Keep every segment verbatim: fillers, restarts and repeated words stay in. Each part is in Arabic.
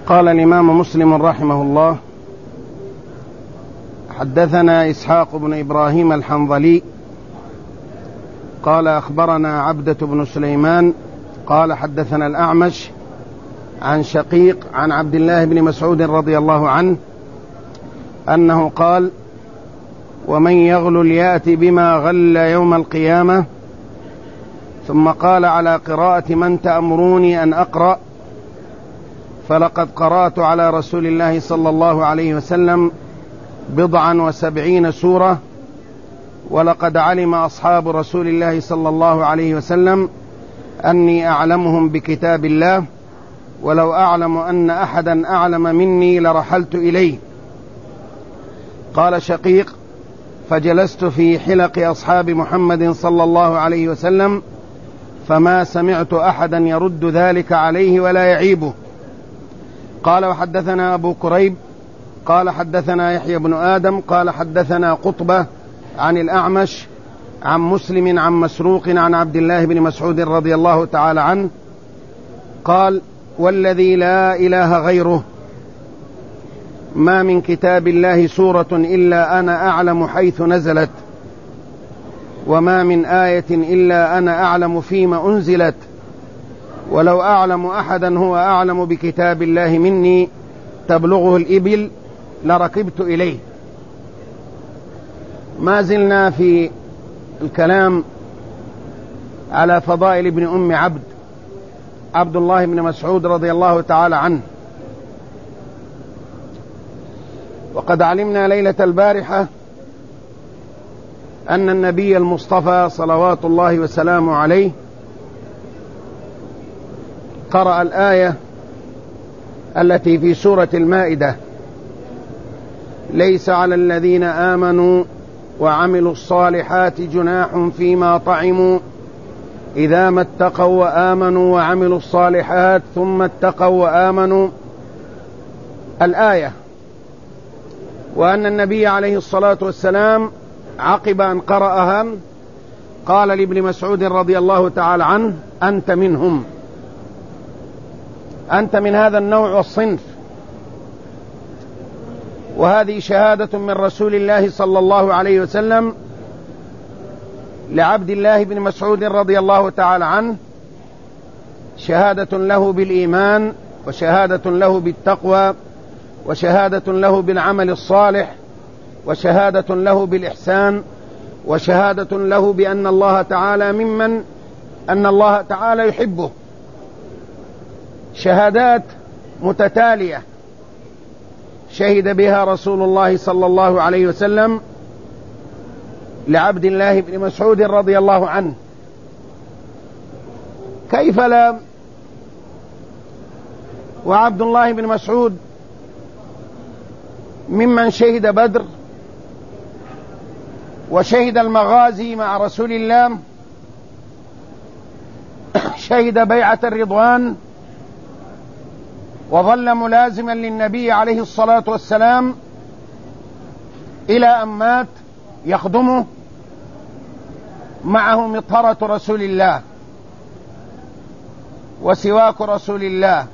قال الإمام مسلم رحمه الله: حدثنا إسحاق بن إبراهيم الحنظلي قال أخبرنا عبدة بن سليمان قال حدثنا الأعمش عن شقيق عن عبد الله بن مسعود رضي الله عنه أنه قال: ومن يغل يأتي بما غل يوم القيامة. ثم قال على قراءة من تأمروني أن أقرأ؟ فلقد قرأت على رسول الله صلى الله عليه وسلم بضعا وسبعين سورة، ولقد علم أصحاب رسول الله صلى الله عليه وسلم أني أعلمهم بكتاب الله، ولو أعلم أن أحدا أعلم مني لرحلت إليه. قال شقيق: فجلست في حلق أصحاب محمد صلى الله عليه وسلم فما سمعت أحدا يرد ذلك عليه ولا يعيبه. قال: وحدثنا أبو كريب قال حدثنا يحيى بن آدم قال حدثنا قطبة عن الأعمش عن مسلم عن مسروق عن عبد الله بن مسعود رضي الله تعالى عنه قال: والذي لا إله غيره ما من كتاب الله سورة إلا أنا أعلم حيث نزلت، وما من آية إلا أنا أعلم فيما أنزلت، ولو أعلم أحدا هو أعلم بكتاب الله مني تبلغه الإبل لركبت إليه. ما زلنا في الكلام على فضائل ابن أم عبد عبد الله بن مسعود رضي الله تعالى عنه. وقد علمنا ليلة البارحة أن النبي المصطفى صلوات الله وسلامه عليه قرأ الآية التي في سورة المائدة: ليس على الذين آمنوا وعملوا الصالحات جناح فيما طعموا إذا ما اتقوا وآمنوا وعملوا الصالحات ثم اتقوا وآمنوا، الآية. وأن النبي عليه الصلاة والسلام عقب أن قرأها قال لابن مسعود رضي الله تعالى عنه: أنت منهم، أنت من هذا النوع والصنف. وهذه شهادة من رسول الله صلى الله عليه وسلم لعبد الله بن مسعود رضي الله تعالى عنه، شهادة له بالإيمان، وشهادة له بالتقوى، وشهادة له بالعمل الصالح، وشهادة له بالإحسان، وشهادة له بأن الله تعالى ممن أن الله تعالى يحبه. شهادات متتالية شهد بها رسول الله صلى الله عليه وسلم لعبد الله بن مسعود رضي الله عنه. كيف لا وعبد الله بن مسعود ممن شهد بدر وشهد المغازي مع رسول الله، شهد بيعة الرضوان، وظل ملازما للنبي عليه الصلاة والسلام إلى أن مات يخدمه، معه مطهرة رسول الله وسواك رسول الله،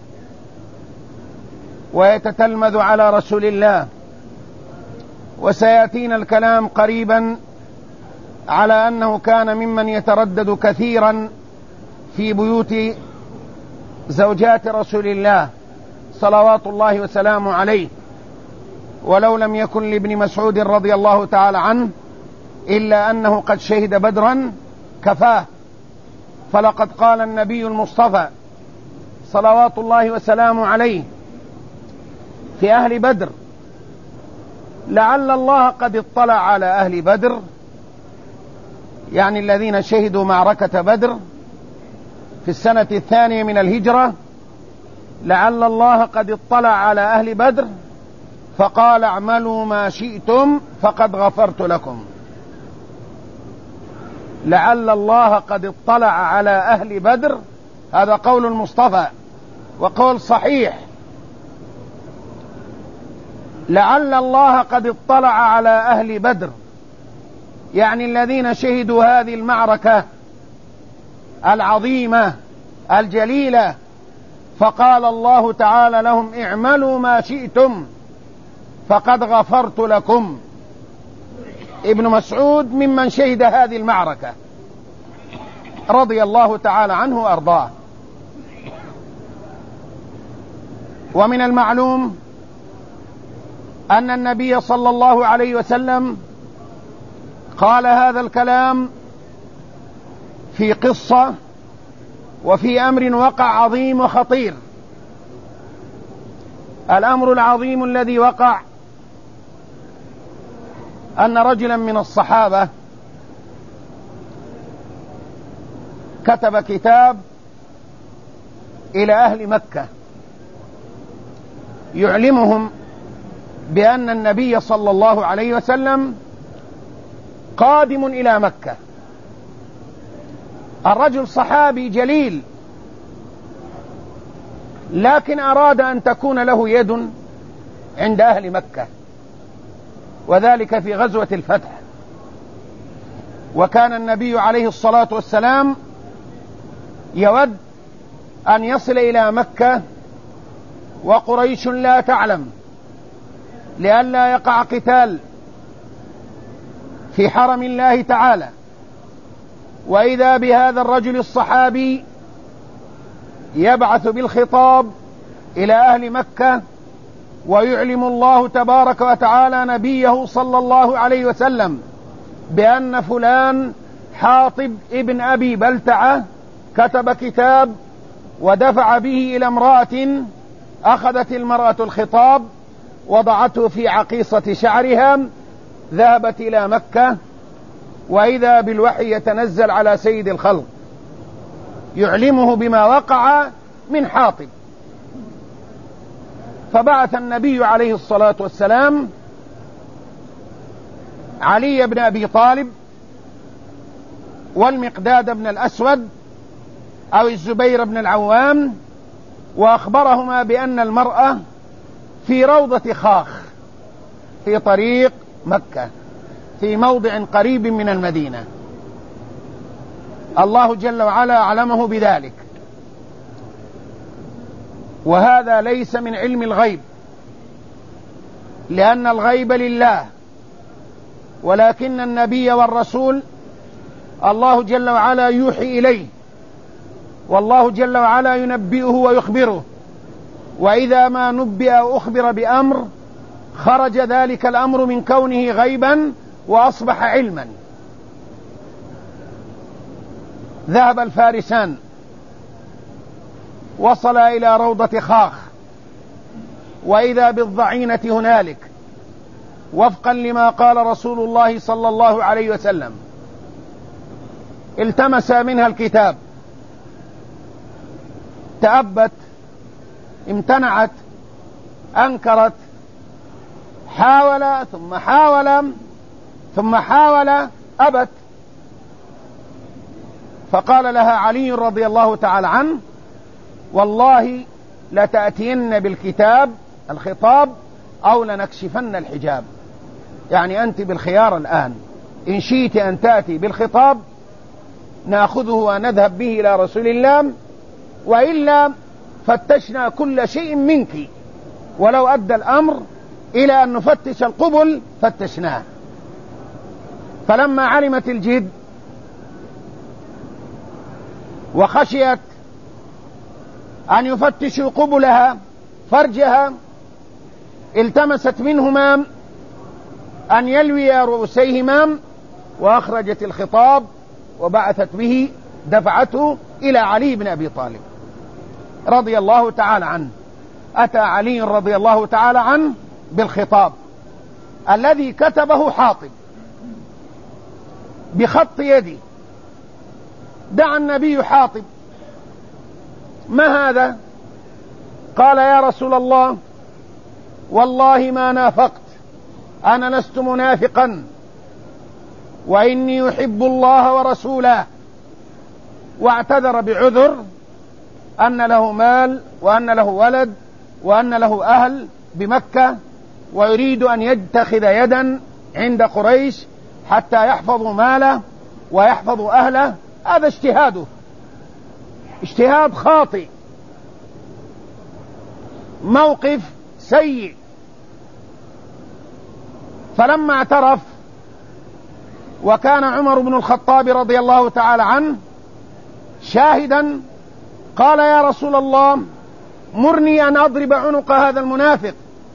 ويتتلمذ على رسول الله. وسيأتينا الكلام قريبا على أنه كان ممن يتردد كثيرا في بيوت زوجات رسول الله صلوات الله وسلامه عليه، ولو لم يكن لابن مسعود رضي الله تعالى عنه إلا أنه قد شهد بدرا كفاه. فلقد قال النبي المصطفى صلوات الله وسلامه عليه في أهل بدر: لعل الله قد اطلع على أهل بدر، يعني الذين شهدوا معركة بدر في السنة الثانية من الهجرة، لعل الله قد اطلع على أهل بدر فقال: اعملوا ما شئتم فقد غفرت لكم. لعل الله قد اطلع على أهل بدر، هذا قول المصطفى وقول صحيح. لعل الله قد اطلع على أهل بدر، يعني الذين شهدوا هذه المعركة العظيمة الجليلة فقال الله تعالى لهم اعملوا ما شئتم فقد غفرت لكم. ابن مسعود ممن شهد هذه المعركة رضي الله تعالى عنه وأرضاه. ومن المعلوم أن النبي صلى الله عليه وسلم قال هذا الكلام في قصة وفي أمر وقع عظيم وخطير. الأمر العظيم الذي وقع أن رجلا من الصحابة كتب كتاب إلى أهل مكة يعلمهم بأن النبي صلى الله عليه وسلم قادم إلى مكة. الرجل صحابي جليل، لكن أراد أن تكون له يد عند أهل مكة، وذلك في غزوة الفتح. وكان النبي عليه الصلاة والسلام يود أن يصل إلى مكة وقريش لا تعلم، لئلا يقع قتال في حرم الله تعالى. وإذا بهذا الرجل الصحابي يبعث بالخطاب إلى أهل مكة ويعلم الله تبارك وتعالى نبيه صلى الله عليه وسلم بأن فلان حاطب ابن أبي بلتعة كتب كتاب ودفع به إلى امرأة، أخذت المرأة الخطاب وضعته في عقيصة شعرها، ذهبت إلى مكة، وإذا بالوحي يتنزل على سيد الخلق يعلمه بما وقع من حاطب. فبعث النبي عليه الصلاة والسلام علي بن أبي طالب والمقداد بن الأسود أو الزبير بن العوام، وأخبرهما بأن المرأة في روضة خاخ في طريق مكة في موضع قريب من المدينة. الله جل وعلا أعلمه بذلك، وهذا ليس من علم الغيب، لأن الغيب لله، ولكن النبي والرسول الله جل وعلا يوحي إليه، والله جل وعلا ينبئه ويخبره. وإذا ما نبئ أو أخبر بأمر خرج ذلك الأمر من كونه غيبا وأصبح علما. ذهب الفارسان وصل إلى روضة خاخ، وإذا بالضعينة هنالك وفقا لما قال رسول الله صلى الله عليه وسلم. التمس منها الكتاب، تأبت، امتنعت، أنكرت، حاول ثم حاول ثم حاول، أبت. فقال لها علي رضي الله تعالى عنه والله لتأتين بالكتاب الخطاب أو لنكشفن الحجاب، يعني أنت بالخيار الآن، إن شئت أن تأتي بالخطاب نأخذه ونذهب به إلى رسول الله، وإلا فتشنا كل شيء منك، ولو أدى الأمر إلى أن نفتش القبل فتشناه. فلما علمت الجد وخشيت أن يفتشوا قبلها فرجها، التمست منهما أن يلوي رؤوسيهما، وأخرجت الخطاب وبعثت به، دفعته إلى علي بن أبي طالب رضي الله تعالى عنه. أتى علي رضي الله تعالى عنه بالخطاب الذي كتبه حاطب بخط يدي. دعا النبي حاطب: ما هذا؟ قال: يا رسول الله والله ما نافقت، أنا لست منافقا، وإني يحب الله ورسوله. واعتذر بعذر أن له مال وأن له ولد وأن له أهل بمكة، ويريد أن يتخذ يدا عند قريش حتى يحفظوا ماله ويحفظوا أهله. هذا اجتهاده، اجتهاد خاطئ، موقف سيء. فلما اعترف وكان عمر بن الخطاب رضي الله تعالى عنه شاهدا قال يا رسول الله مرني أن أضرب عنق هذا المنافق،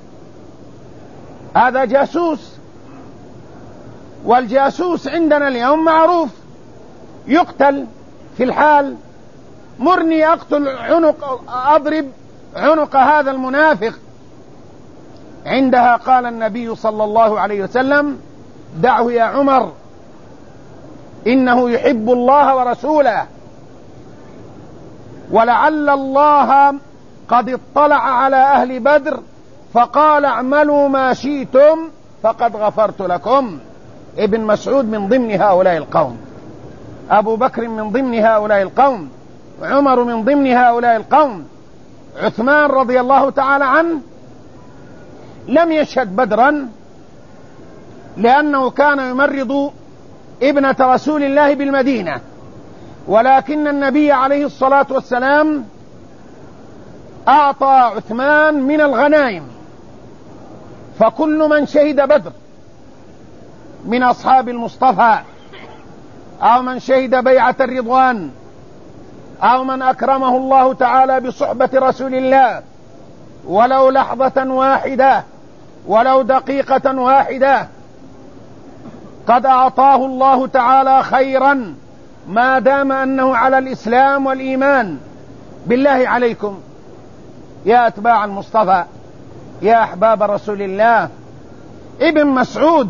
هذا جاسوس، والجاسوس عندنا اليوم معروف يقتل في الحال، مرني أقتل عنق أضرب عنق هذا المنافق. عندها قال النبي صلى الله عليه وسلم دعه يا عمر إنه يحب الله ورسوله، ولعل الله قد اطلع على أهل بدر فقال اعملوا ما شئتم فقد غفرت لكم. ابن مسعود من ضمن هؤلاء القوم، أبو بكر من ضمن هؤلاء القوم، عمر من ضمن هؤلاء القوم، عثمان رضي الله تعالى عنه لم يشهد بدرا لأنه كان يمرض ابنة رسول الله بالمدينة، ولكن النبي عليه الصلاة والسلام أعطى عثمان من الغنائم، فكل من شهد بدر من أصحاب المصطفى أو من شهد بيعة الرضوان أو من أكرمه الله تعالى بصحبة رسول الله ولو لحظة واحدة ولو دقيقة واحدة قد أعطاه الله تعالى خيرا ما دام أنه على الإسلام والإيمان. بالله عليكم يا أتباع المصطفى يا أحباب رسول الله، ابن مسعود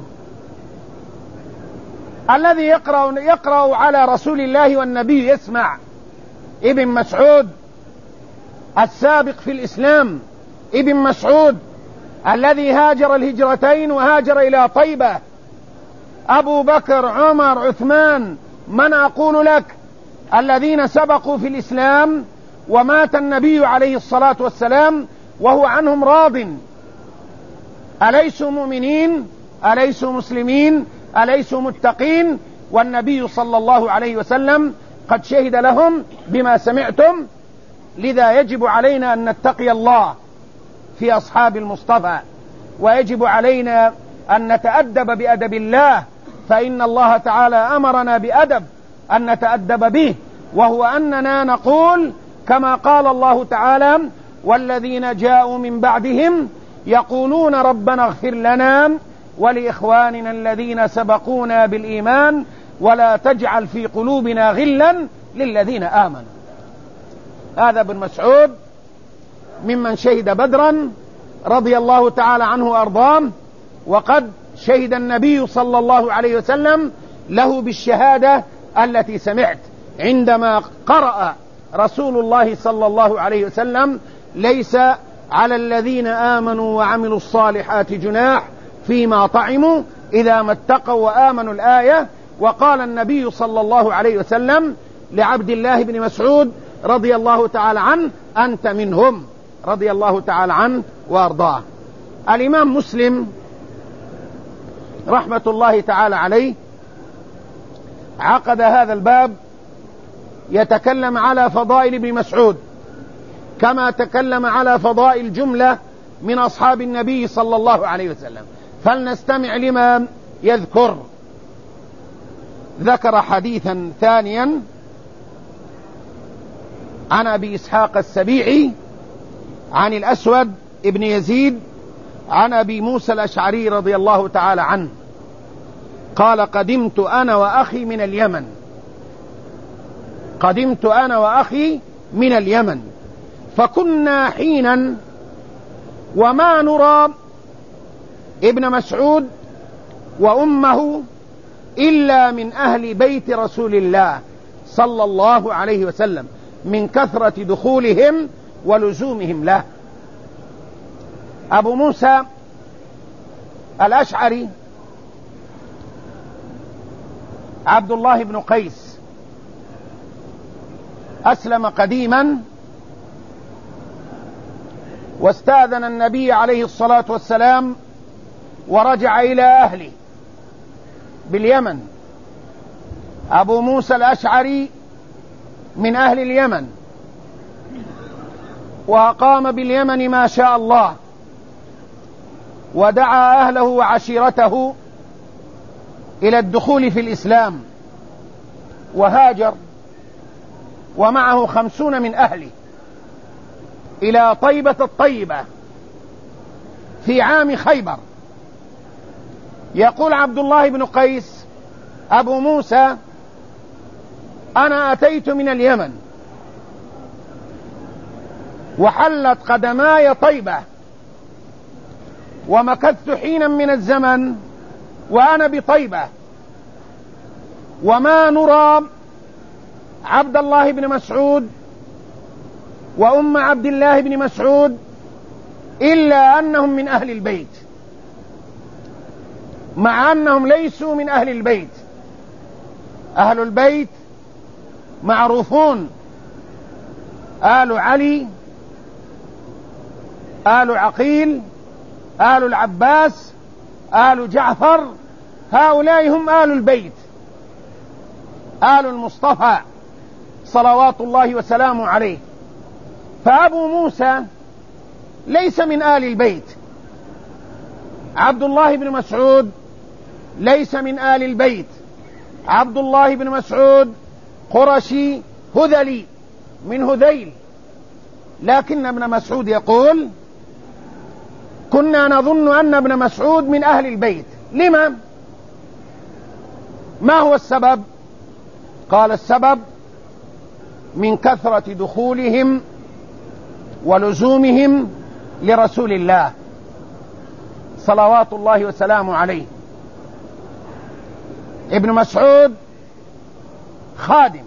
الذي يقرأ, يقرأ على رسول الله والنبي يسمع، ابن مسعود السابق في الإسلام، ابن مسعود الذي هاجر الهجرتين وهاجر إلى طيبة، أبو بكر عمر عثمان، من أقول لك الذين سبقوا في الإسلام ومات النبي عليه الصلاة والسلام وهو عنهم راض، أليسوا مؤمنين؟ أليسوا مسلمين؟ أليسوا متقين؟ والنبي صلى الله عليه وسلم قد شهد لهم بما سمعتم. لذا يجب علينا أن نتقي الله في أصحاب المصطفى، ويجب علينا أن نتأدب بأدب الله، فإن الله تعالى أمرنا بأدب أن نتأدب به، وهو أننا نقول كما قال الله تعالى والذين جاءوا من بعدهم يقولون ربنا اغفر لنا ولإخواننا الذين سبقونا بالإيمان ولا تجعل في قلوبنا غلا للذين آمنوا. هذا ابن مسعود ممن شهد بدرا رضي الله تعالى عنه وأرضاه، وقد شهد النبي صلى الله عليه وسلم له بالشهادة التي سمعت عندما قرأ رسول الله صلى الله عليه وسلم ليس على الذين آمنوا وعملوا الصالحات جناح فيما طعموا إذا ما اتقوا وآمنوا الآية. وقال النبي صلى الله عليه وسلم لعبد الله بن مسعود رضي الله تعالى عنه أنت منهم، رضي الله تعالى عنه وأرضاه. الإمام مسلم رحمة الله تعالى عليه عقد هذا الباب يتكلم على فضائل ابن مسعود كما تكلم على فضائل جملة من أصحاب النبي صلى الله عليه وسلم، فلنستمع لما يذكر. ذكر حديثا ثانيا عن أبي إسحاق السبيعي عن الأسود ابن يزيد عن أبي موسى الأشعري رضي الله تعالى عنه قال قدمت أنا وأخي من اليمن، قدمت أنا وأخي من اليمن فكنا حينا وما نرى ابن مسعود وأمه إلا من أهل بيت رسول الله صلى الله عليه وسلم من كثرة دخولهم ولزومهم له. أبو موسى الأشعري عبد الله بن قيس أسلم قديما واستأذن النبي عليه الصلاة والسلام ورجع إلى أهله باليمن. أبو موسى الأشعري من أهل اليمن، وأقام باليمن ما شاء الله، ودعا أهله وعشيرته إلى الدخول في الإسلام، وهاجر ومعه خمسون من أهله إلى طيبة الطيبة في عام خيبر. يقول عبد الله بن قيس أبو موسى: أنا أتيت من اليمن وحلت قدماي طيبة، ومكثت حينا من الزمن وأنا بطيبة، وما نرى عبد الله بن مسعود وأم عبد الله بن مسعود إلا أنهم من أهل البيت، مع أنهم ليسوا من أهل البيت. أهل البيت معروفون: آل علي، آل عقيل، آل العباس، آل جعفر، هؤلاء هم آل البيت، آل المصطفى صلوات الله وسلامه عليه. فأبو موسى ليس من آل البيت، عبد الله بن مسعود ليس من آل البيت، عبد الله بن مسعود قرشي هذلي من هذيل. لكن ابن مسعود يقول: كنا نظن أن ابن مسعود من أهل البيت. لما؟ ما هو السبب؟ قال: السبب من كثرة دخولهم ولزومهم لرسول الله صلوات الله وسلامه عليه. ابن مسعود خادم،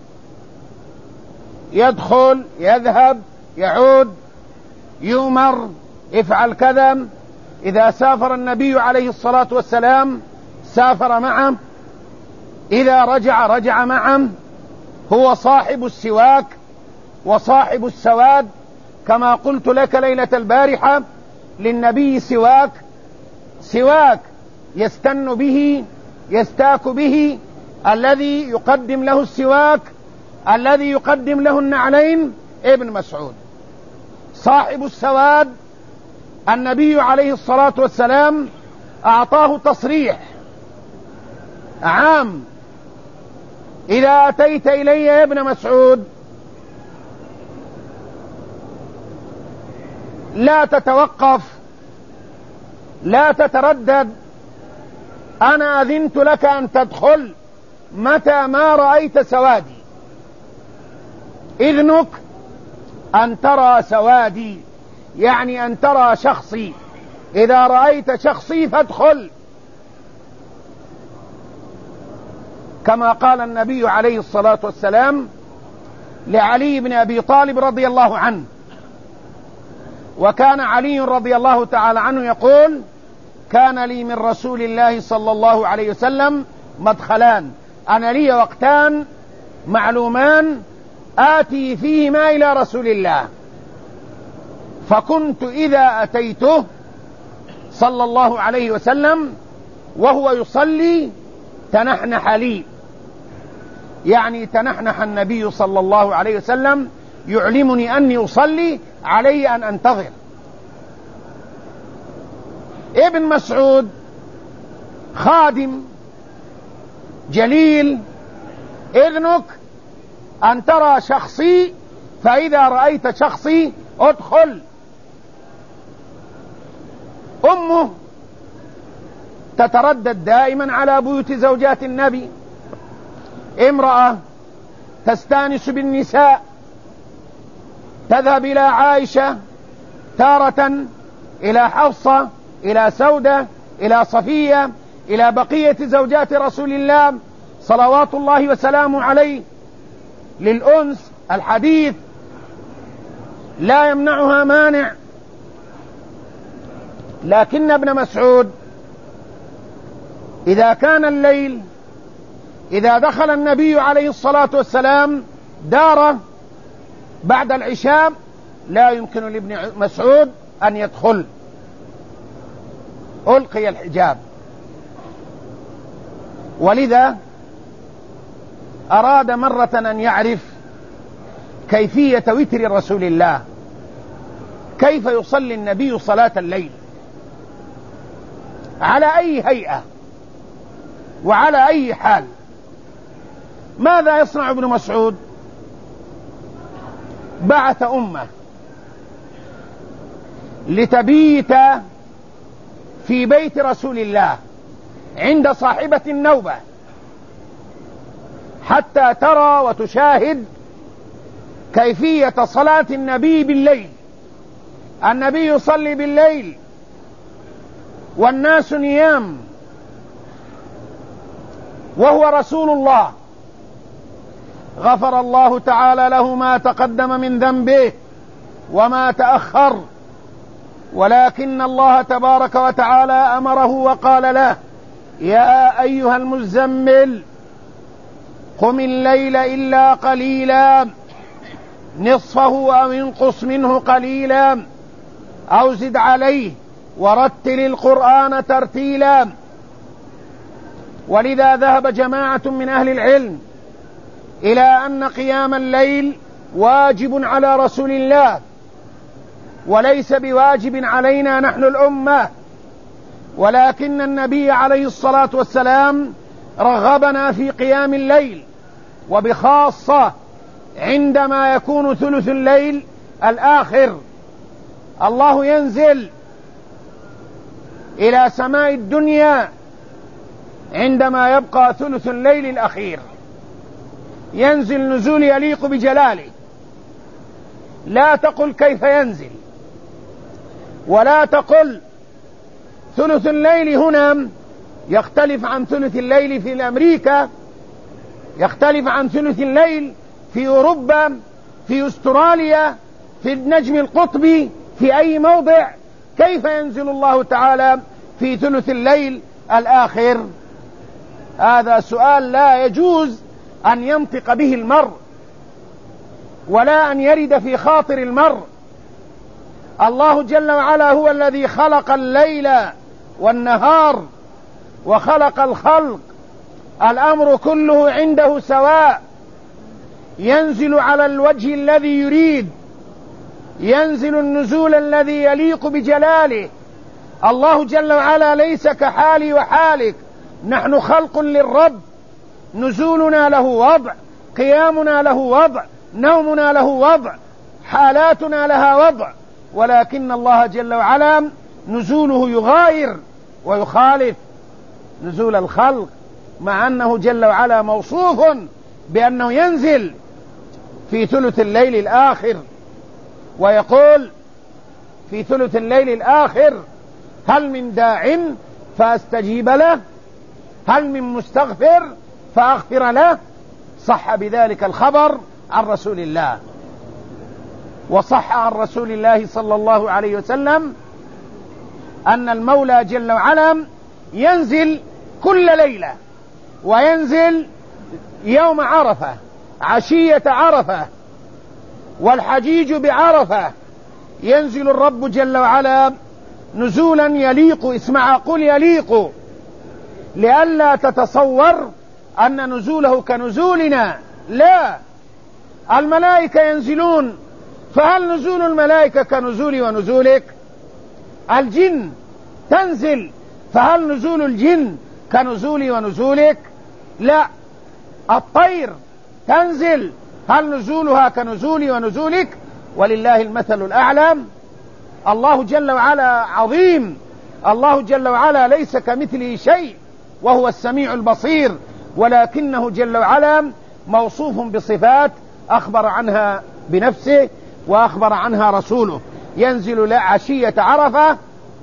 يدخل يذهب يعود، يؤمر افعل كذا. إذا سافر النبي عليه الصلاة والسلام سافر معه، إذا رجع رجع معه. هو صاحب السواك وصاحب السواد، كما قلت لك ليلة البارحة: للنبي سواك، سواك يستن به يستاك به، الذي يقدم له السواك الذي يقدم له النعلين ابن مسعود. صاحب السواد النبي عليه الصلاة والسلام أعطاه تصريح عام: إذا أتيت إلي يا ابن مسعود لا تتوقف، لا تتردد، أنا أذنت لك أن تدخل متى ما رأيت سوادي. إذنك أن ترى سوادي، يعني أن ترى شخصي. إذا رأيت شخصي فادخل، كما قال النبي عليه الصلاة والسلام لعلي بن أبي طالب رضي الله عنه. وكان علي رضي الله تعالى عنه يقول: كان لي من رسول الله صلى الله عليه وسلم مدخلان، أنا لي وقتان معلومان آتي فيهما إلى رسول الله، فكنت إذا أتيته صلى الله عليه وسلم وهو يصلي تنحنح لي، يعني تنحنح النبي صلى الله عليه وسلم يعلمني أني أصلي، علي أن أنتظر. ابن مسعود خادم جليل: إذنك أن ترى شخصي، فإذا رأيت شخصي ادخل. أمه تتردد دائما على بيوت زوجات النبي، امرأة تستانس بالنساء، تذهب إلى عائشة تارة، إلى حفصة، إلى سودة، إلى صفية، إلى بقية زوجات رسول الله صلوات الله وسلامه عليه للأنس الحديث، لا يمنعها مانع. لكن ابن مسعود إذا كان الليل، إذا دخل النبي عليه الصلاة والسلام داره بعد العشاء، لا يمكن لابن مسعود أن يدخل، ألقي الحجاب. ولذا أراد مرة أن يعرف كيفية وتر رسول الله كيف يصلي النبي صلاة الليل، على أي هيئة وعلى أي حال. ماذا يصنع ابن مسعود؟ بعث أمه لتبيت في بيت رسول الله عند صاحبة النوبة حتى ترى وتشاهد كيفية صلاة النبي بالليل. النبي يصلي بالليل والناس نيام، وهو رسول الله غفر الله تعالى له ما تقدم من ذنبه وما تأخر، ولكن الله تبارك وتعالى أمره وقال له: يا أيها المزمل قم الليل إلا قليلا نصفه أو انقص منه قليلا أو زد عليه ورتل القرآن ترتيلا. ولذا ذهب جماعة من أهل العلم إلى أن قيام الليل واجب على رسول الله وليس بواجب علينا نحن الأمة، ولكن النبي عليه الصلاة والسلام رغبنا في قيام الليل، وبخاصة عندما يكون ثلث الليل الآخر. الله ينزل إلى سماء الدنيا عندما يبقى ثلث الليل الأخير، ينزل نزول يليق بجلاله. لا تقل كيف ينزل، ولا تقل ثلث الليل هنا يختلف عن ثلث الليل في أمريكا، يختلف عن ثلث الليل في أوروبا، في أستراليا، في النجم القطبي، في أي موضع. كيف ينزل الله تعالى في ثلث الليل الآخر؟ هذا سؤال لا يجوز أن ينطق به المرء ولا أن يرد في خاطر المرء. الله جل وعلا هو الذي خلق الليل والنهار وخلق الخلق، الأمر كله عنده سواء، ينزل على الوجه الذي يريد، ينزل النزول الذي يليق بجلاله. الله جل وعلا ليس كحالي وحالك، نحن خلق للرب، نزولنا له وضع، قيامنا له وضع، نومنا له وضع، حالاتنا لها وضع، ولكن الله جل وعلا نزوله يغاير ويخالف نزول الخلق، مع أنه جل وعلا موصوف بأنه ينزل في ثلث الليل الآخر، ويقول في ثلث الليل الآخر: هل من داع فأستجيب له، هل من مستغفر فأغفر له. صح بذلك الخبر عن رسول الله، وصح عن رسول الله صلى الله عليه وسلم أن المولى جل وعلا ينزل كل ليلة، وينزل يوم عرفة، عشية عرفة، والحجيج بعرفة، ينزل الرب جل وعلا نزولا يليق. اسمع، قل يليق، لئلا تتصور أن نزوله كنزولنا، لا، الملائكة ينزلون، فهل نزول الملائكة كنزولي ونزولك؟ الجن تنزل، فهل نزول الجن كنزولي ونزولك؟ لا. الطير تنزل، هل نزولها كنزولي ونزولك؟ ولله المثل الأعلى. الله جل وعلا عظيم، الله جل وعلا ليس كمثله شيء وهو السميع البصير، ولكنه جل وعلا موصوف بصفات أخبر عنها بنفسه وأخبر عنها رسوله. ينزل عشية عرفة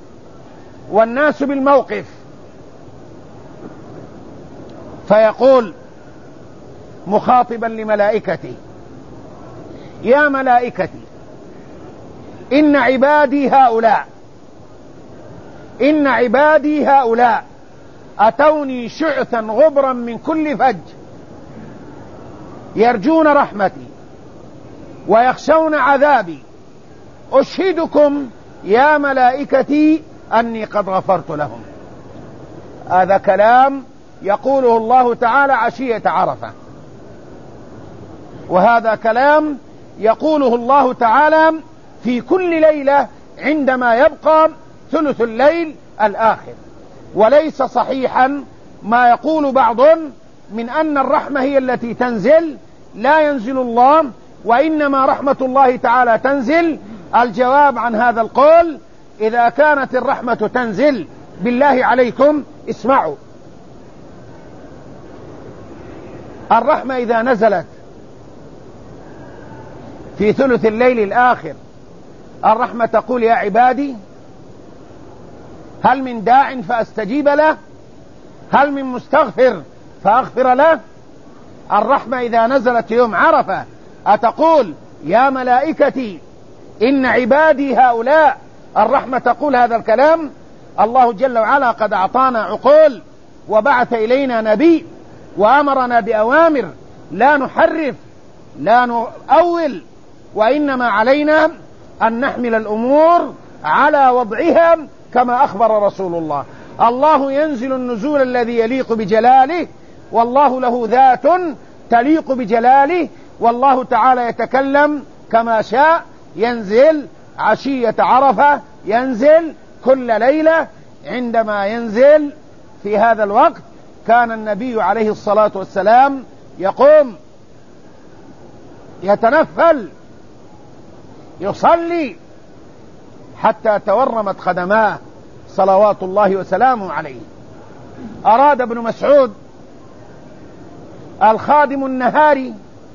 والناس بالموقف، فيقول مخاطبا لملائكته: يا ملائكتي إن عبادي هؤلاء إن عبادي هؤلاء أتوني شعثا غبرا من كل فج، يرجون رحمتي ويخشون عذابي، أشهدكم يا ملائكتي أني قد غفرت لهم. هذا كلام يقوله الله تعالى عشية عرفة، وهذا كلام يقوله الله تعالى في كل ليلة عندما يبقى ثلث الليل الآخر. وليس صحيحا ما يقول بعض من أن الرحمة هي التي تنزل، لا ينزل الله وإنما رحمة الله تعالى تنزل. الجواب عن هذا القول: إذا كانت الرحمة تنزل، بالله عليكم اسمعوا، الرحمة إذا نزلت في ثلث الليل الآخر، الرحمة تقول: يا عبادي هل من داع فأستجيب له؟ هل من مستغفر فأغفر له؟ الرحمة إذا نزلت يوم عرفة أتقول: يا ملائكتي إن عبادي هؤلاء؟ الرحمة تقول هذا الكلام؟ الله جل وعلا قد أعطانا عقول وبعث إلينا نبي وأمرنا بأوامر لا نحرف لا نؤول، وإنما علينا أن نحمل الأمور على وضعها كما أخبر رسول الله. الله ينزل النزول الذي يليق بجلاله، والله له ذات تليق بجلاله، والله تعالى يتكلم كما شاء، ينزل عشية عرفة، ينزل كل ليلة. عندما ينزل في هذا الوقت كان النبي عليه الصلاة والسلام يقوم يتنفل يصلي حتى تورمت قدماه صلوات الله وسلامه عليه. أراد ابن مسعود الخادم النهاري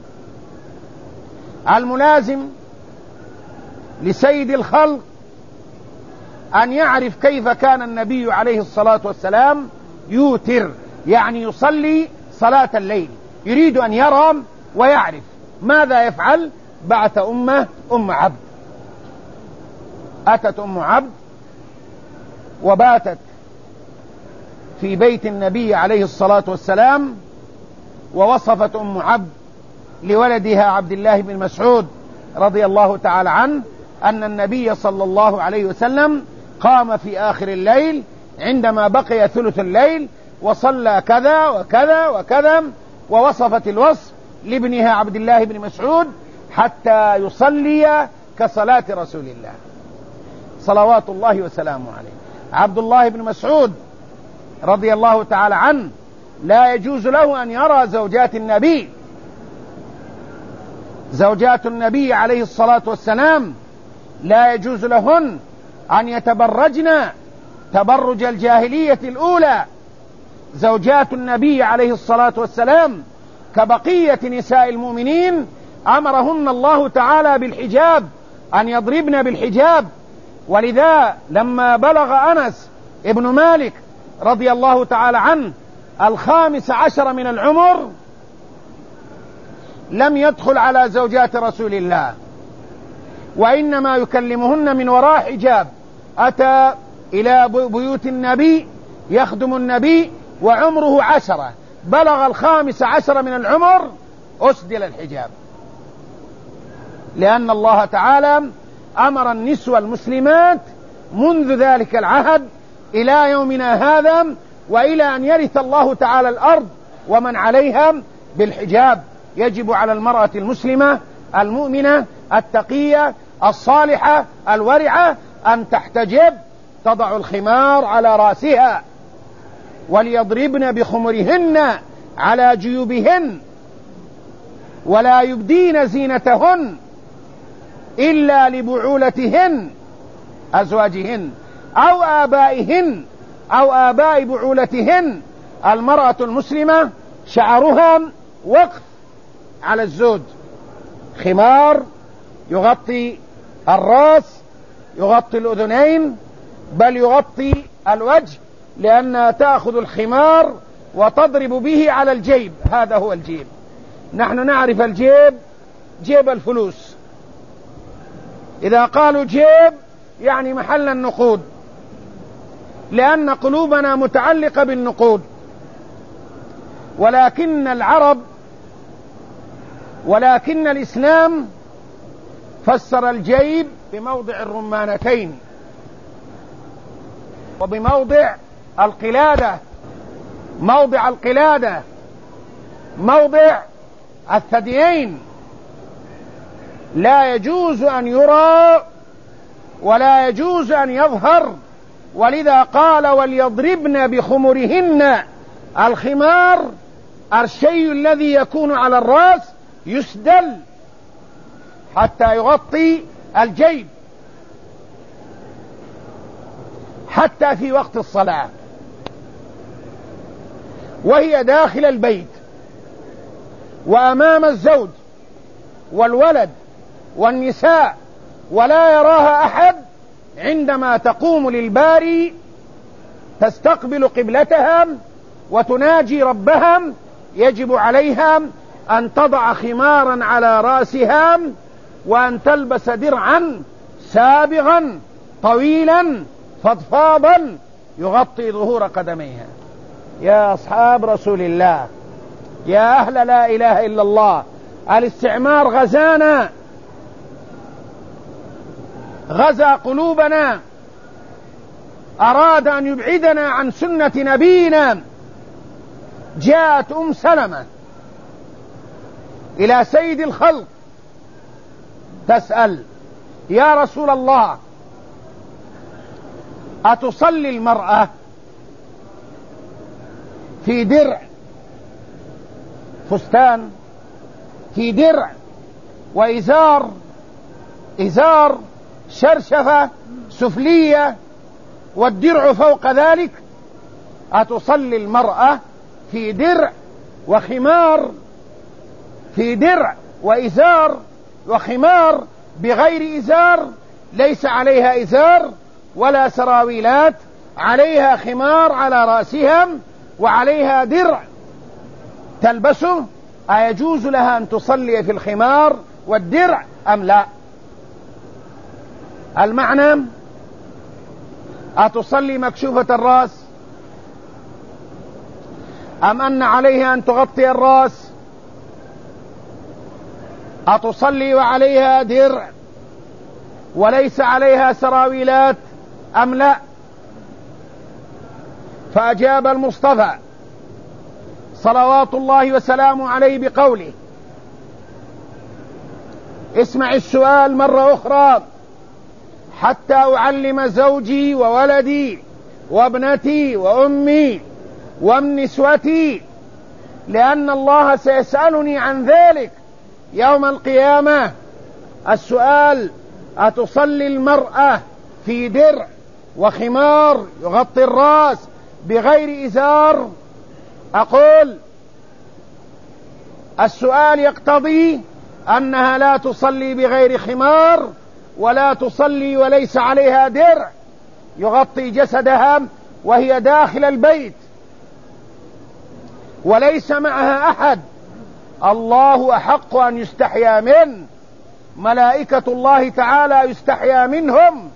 الملازم لسيد الخلق أن يعرف كيف كان النبي عليه الصلاة والسلام يوتر، يعني يصلي صلاة الليل، يريد أن يرى ويعرف. ماذا يفعل؟ بعث أمه أم عبد، أتت أم عبد وباتت في بيت النبي عليه الصلاة والسلام، ووصفت أم عبد لولدها عبد الله بن مسعود رضي الله تعالى عنه أن النبي صلى الله عليه وسلم قام في آخر الليل عندما بقي ثلث الليل وصلى كذا وكذا وكذا، ووصفت الوصف لابنها عبد الله بن مسعود حتى يصلي كصلاة رسول الله صلوات الله وسلامه عليه. عبد الله بن مسعود رضي الله تعالى عنه لا يجوز له أن يرى زوجات النبي، زوجات النبي عليه الصلاة والسلام لا يجوز لهن أن يتبرجن تبرج الجاهلية الأولى. زوجات النبي عليه الصلاة والسلام كبقية نساء المؤمنين أمرهن الله تعالى بالحجاب، أن يضربن بالحجاب. ولذا لما بلغ أنس ابن مالك رضي الله تعالى عنه الخامس عشر من العمر لم يدخل على زوجات رسول الله، وإنما يكلمهن من وراء حجاب. أتى إلى بيوت النبي يخدم النبي وعمره عشرة، بلغ الخامس عشر من العمر أسدل الحجاب، لأن الله تعالى أمر النسوة المسلمات منذ ذلك العهد إلى يومنا هذا وإلى أن يرث الله تعالى الأرض ومن عليها بالحجاب. يجب على المرأة المسلمة المؤمنة التقية الصالحة الورعة أن تحتجب، تضع الخمار على رأسها، وليضربن بخمرهن على جيوبهن، ولا يبدين زينتهن إلا لبعولتهن أزواجهن أو آبائهن أو آباء بعولتهن. المرأة المسلمة شعرها وقف على الزوج، خمار يغطي الرأس، يغطي الأذنين، بل يغطي الوجه، لأنها تأخذ الخمار وتضرب به على الجيب. هذا هو الجيب. نحن نعرف الجيب جيب الفلوس، إذا قالوا جيب يعني محل النقود، لأن قلوبنا متعلقة بالنقود. ولكن العرب ولكن الإسلام فسر الجيب بموضع الرمانتين وبموضع القلادة، موضع القلادة موضع الثديين. لا يجوز أن يرى ولا يجوز أن يظهر، ولذا قال وليضربن بخمرهن. الخمار الشيء الذي يكون على الرأس يسدل حتى يغطي الجيب حتى في وقت الصلاة، وهي داخل البيت وأمام الزوج والولد والنساء، ولا يراها أحد. عندما تقوم للباري تستقبل قبلتها وتناجي ربها، يجب عليها أن تضع خمارا على رأسها، وأن تلبس درعا سابغا طويلا فضفاضا يغطي ظهور قدميها. يا أصحاب رسول الله، يا أهل لا إله إلا الله، الاستعمار غزانا، غزا قلوبنا، أراد أن يبعدنا عن سنة نبينا. جاءت أم سلمة إلى سيد الخلق تسأل: يا رسول الله، أتصلي المرأة في درع فستان، في درع وإزار، إزار شرشفة سفلية والدرع فوق ذلك، أتصلي المرأة في درع وخمار، في درع وإزار وخمار بغير إزار، ليس عليها إزار ولا سراويلات، عليها خمار على رأسها وعليها درع تلبسه، أيجوز لها أن تصلي في الخمار والدرع أم لا؟ المعنى: أتصلي مكشوفة الرأس أم أن عليها أن تغطي الرأس؟ أتصلي وعليها درع وليس عليها سراويلات أم لا؟ فأجاب المصطفى صلوات الله وسلامه عليه بقوله: اسمع السؤال مرة أخرى حتى أعلم زوجي وولدي وابنتي وأمي ومن نسوتي، لأن الله سيسألني عن ذلك يوم القيامة. السؤال: أتصلي المرأة في درع وخمار يغطي الرأس بغير إزار؟ أقول السؤال يقتضي أنها لا تصلي بغير خمار، ولا تصلي وليس عليها درع يغطي جسدها وهي داخل البيت وليس معها أحد. الله أحق أن يستحيا منه، ملائكة الله تعالى يستحيا منهم.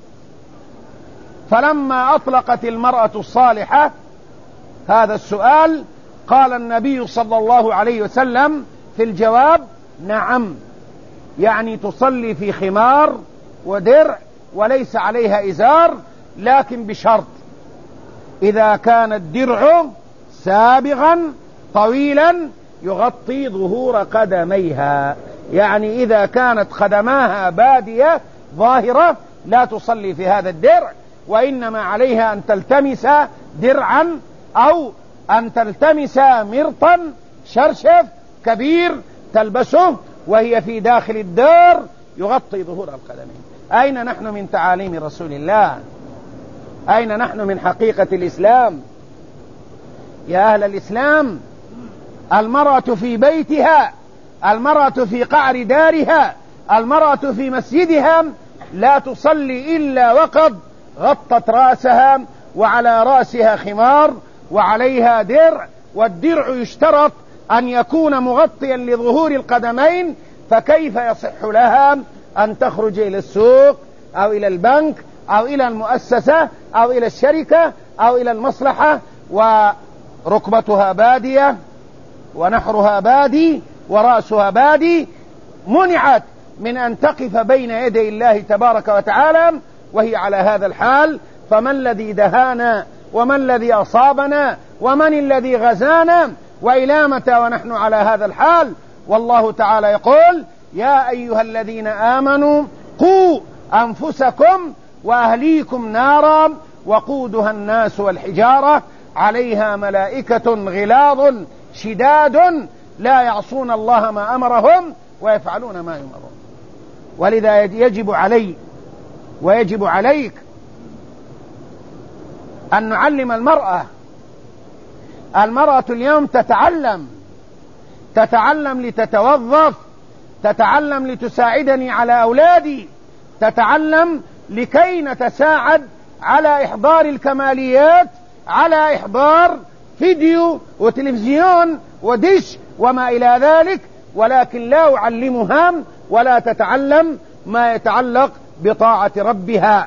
فلما أطلقت المرأة الصالحة هذا السؤال قال النبي صلى الله عليه وسلم في الجواب: نعم، يعني تصلي في خمار ودرع وليس عليها إزار، لكن بشرط: إذا كان الدرع سابغا طويلا يغطي ظهور قدميها، يعني إذا كانت قدماها بادية ظاهرة لا تصلي في هذا الدرع، وإنما عليها أن تلتمس درعا أو أن تلتمس مرطا شرشف كبير تلبسه وهي في داخل الدار يغطي ظهور القدمين. أين نحن من تعاليم رسول الله؟ أين نحن من حقيقة الإسلام؟ يا أهل الإسلام، المرأة في بيتها، المرأة في قعر دارها، المرأة في مسجدها لا تصلي إلا وقد غطت رأسها وعلى رأسها خمار وعليها درع، والدرع يشترط أن يكون مغطيا لظهور القدمين، فكيف يصح لها أن تخرج إلى السوق أو إلى البنك أو إلى المؤسسة أو إلى الشركة أو إلى المصلحة وركبتها بادية ونحرها بادي ورأسها بادي؟ منعت من أن تقف بين يدي الله تبارك وتعالى وهي على هذا الحال. فما الذي دهانا وما الذي أصابنا ومن الذي غزانا وإلى متى ونحن على هذا الحال؟ والله تعالى يقول: يا أيها الذين آمنوا قوا أنفسكم وأهليكم نارا وقودها الناس والحجارة عليها ملائكة غلاظ شداد لا يعصون الله ما أمرهم ويفعلون ما يؤمرون. ولذا يجب علي ويجب عليك أن نعلم المرأة. المرأة اليوم تتعلم تتعلم لتتوظف، تتعلم لتساعدني على أولادي، تتعلم لكي نتساعد على إحضار الكماليات، على إحضار فيديو وتلفزيون ودش وما إلى ذلك، ولكن لا أعلمها ولا تتعلم ما يتعلق بطاعة ربها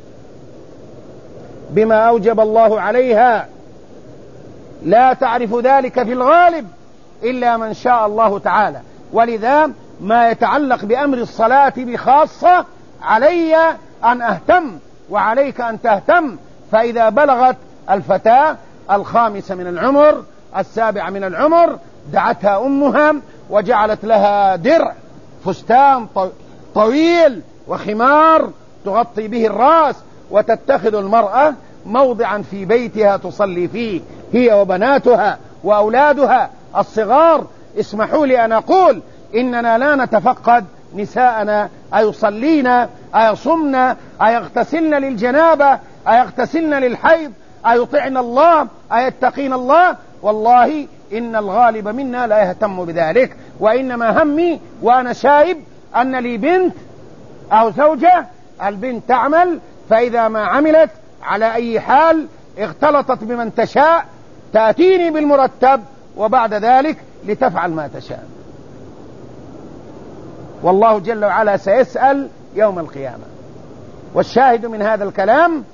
بما أوجب الله عليها. لا تعرف ذلك في الغالب إلا من شاء الله تعالى. ولذا ما يتعلق بأمر الصلاة بخاصة علي أن أهتم وعليك أن تهتم. فإذا بلغت الفتاة الخامسة من العمر السابعة من العمر دعتها أمها وجعلت لها درع فستان طويل وخمار تغطي به الرأس، وتتخذ المرأة موضعا في بيتها تصلي فيه هي وبناتها وأولادها الصغار. اسمحوا لي أن أقول إننا لا نتفقد نساءنا أيصلين أيصمن أيغتسلن للجنابة أيغتسلن للحيض أيطعن الله أيتقين الله. والله إن الغالب منا لا يهتم بذلك، وإنما همي وأنا شايب أن لي بنت أو زوجة، البنت تعمل، فإذا ما عملت على أي حال اختلطت بمن تشاء تأتيني بالمرتب وبعد ذلك لتفعل ما تشاء. والله جل وعلا سيسأل يوم القيامة. والشاهد من هذا الكلام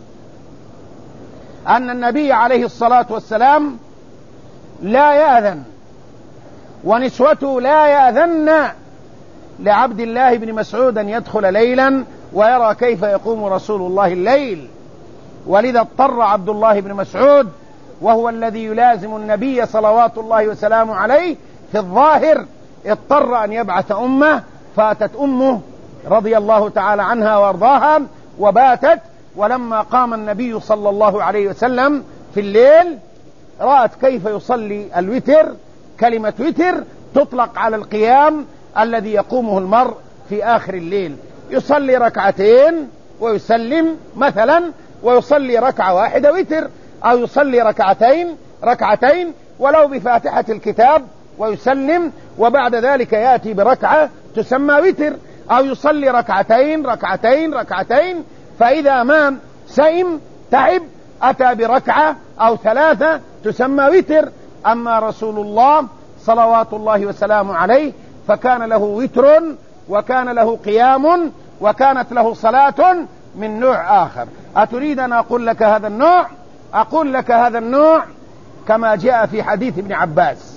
أن النبي عليه الصلاة والسلام لا يأذن ونسوته لا يأذن لعبد الله بن مسعود أن يدخل ليلا ويرى كيف يقوم رسول الله الليل. ولذا اضطر عبد الله بن مسعود وهو الذي يلازم النبي صلوات الله وسلامه عليه في الظاهر، اضطر أن يبعث أمه، فاتت أمه رضي الله تعالى عنها وارضاها وباتت. ولما قام النبي صلى الله عليه وسلم في الليل رأت كيف يصلي الوتر. كلمة وتر تطلق على القيام الذي يقومه المرء في آخر الليل، يصلي ركعتين ويسلم مثلا، ويصلي ركعة واحدة وتر، أو يصلي ركعتين ركعتين ولو بفاتحة الكتاب ويسلم، وبعد ذلك يأتي بركعة تسمى وتر، أو يصلي ركعتين ركعتين ركعتين، فإذا ما سئم تعب أتى بركعة أو ثلاثة تسمى وتر. أما رسول الله صلوات الله وسلامه عليه فكان له وتر وكان له قيام وكانت له صلاة من نوع آخر. أتريد أن أقول لك هذا النوع؟ أقول لك هذا النوع كما جاء في حديث ابن عباس.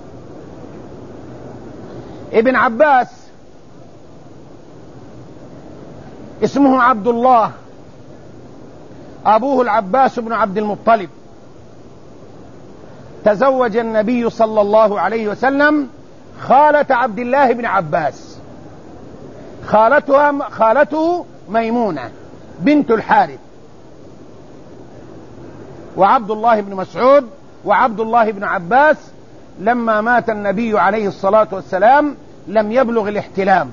ابن عباس اسمه عبد الله، أبوه العباس بن عبد المطلب. تزوج النبي صلى الله عليه وسلم خالة عبد الله بن عباس، خالتها خالته ميمونة بنت الحارث. وعبد الله بن مسعود وعبد الله بن عباس لما مات النبي عليه الصلاة والسلام لم يبلغ الاحتلام،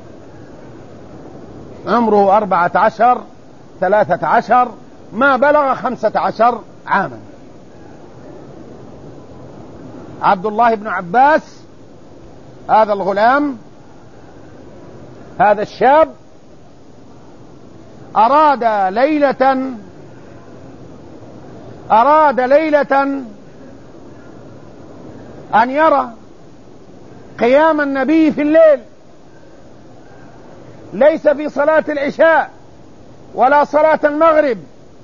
عمره أربعة عشر ثلاثة عشر ما بلغ خمسة عشر عاما. عبد الله بن عباس هذا الغلام هذا الشاب أراد ليلة أراد ليلة أن يرى قيام النبي في الليل، ليس في صلاة العشاء ولا صلاة المغرب،